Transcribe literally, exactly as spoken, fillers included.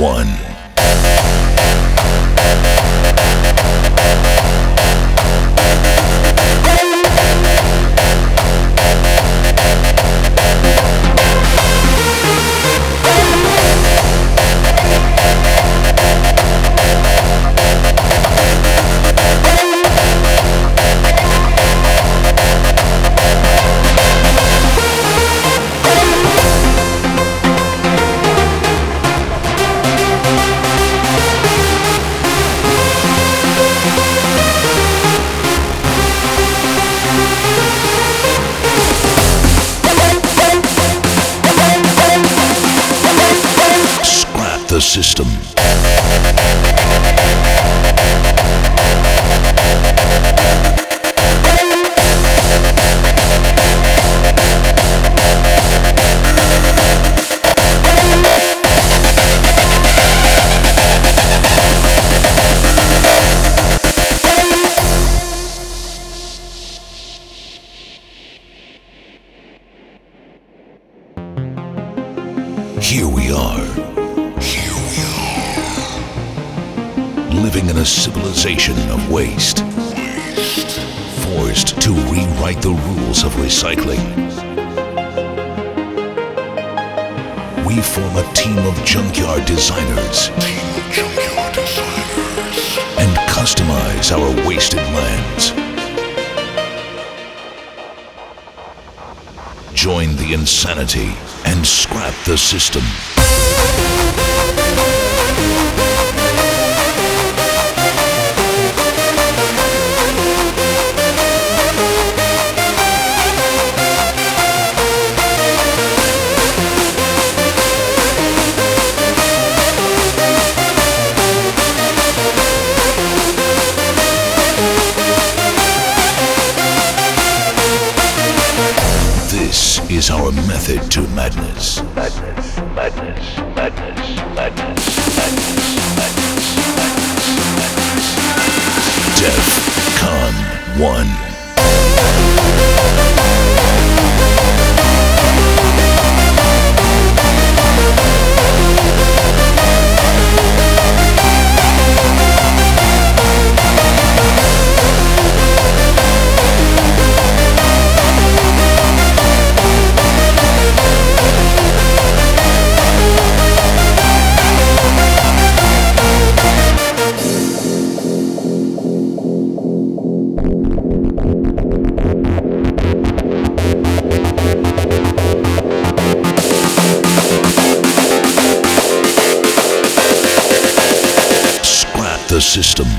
one. The system. Here we are. Living in a civilization of waste, forced to rewrite the rules of recycling. We form a team of junkyard designers and customize our wasted lands. Join the insanity and scrap the system. This is our method to madness. Madness, madness, madness, madness, madness, madness, madness, madness. DEF CON one. The system.